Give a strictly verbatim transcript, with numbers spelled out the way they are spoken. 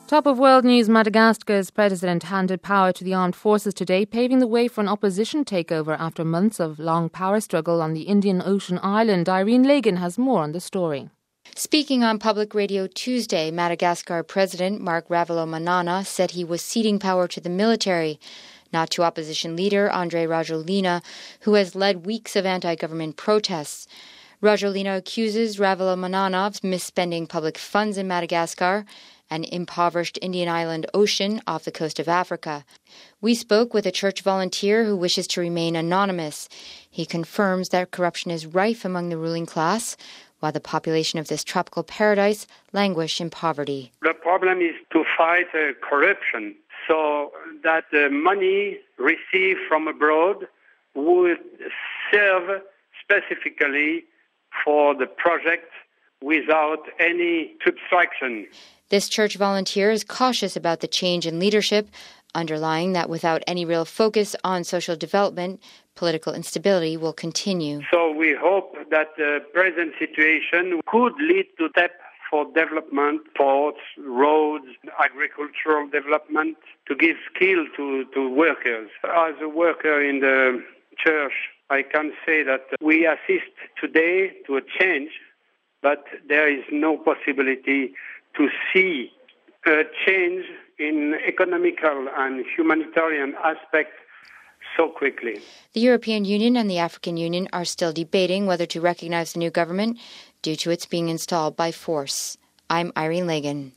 Top of world news, Madagascar's president handed power to the armed forces today, paving the way for an opposition takeover after months of long power struggle on the Indian Ocean island. Irene Lagan has more on the story. Speaking on public radio Tuesday, Madagascar President Marc Ravalomanana said he was ceding power to the military, not to opposition leader Andry Rajoelina, who has led weeks of anti-government protests. Rajoelina accuses Ravalomanana of misspending public funds in Madagascar, an impoverished Indian island ocean off the coast of Africa. We spoke with a church volunteer who wishes to remain anonymous. He confirms that corruption is rife among the ruling class, while the population of this tropical paradise languish in poverty. The problem is to fight uh, corruption, so that the money received from abroad would serve specifically for the project without any subtraction. This church volunteer is cautious about the change in leadership, underlying that without any real focus on social development, political instability will continue. So we hope that the present situation could lead to steps for development, ports, roads, agricultural development, to give skill to, to workers. As a worker in the church, I can say that we assist today to a change, but there is no possibility to see a change in economical and humanitarian aspects so quickly. The European Union and the African Union are still debating whether to recognize the new government due to its being installed by force. I'm Irene Lagan.